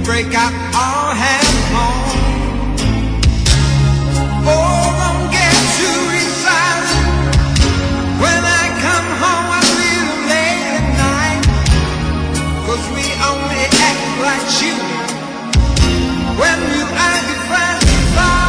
break out all hands home. Oh, don't get too excited when I come home a little late at night, 'cause we only act like children when you are defined to fight.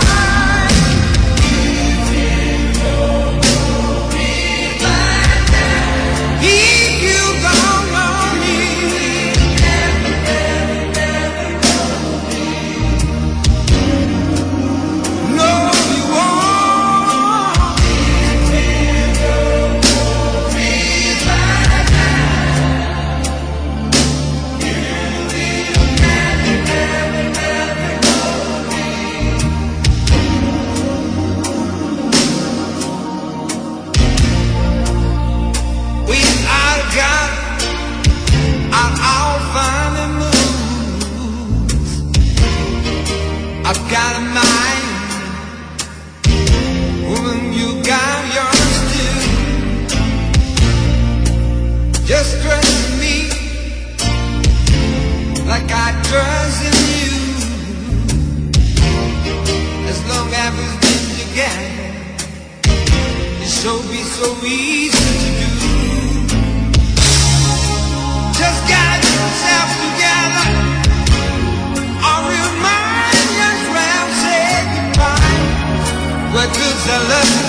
I've got a mind, woman, you got yours too. Just trust me like I trust in you. As long as we've been together, it sure be so easy to do. Just got yourself together, or we'll mind. What good's the love?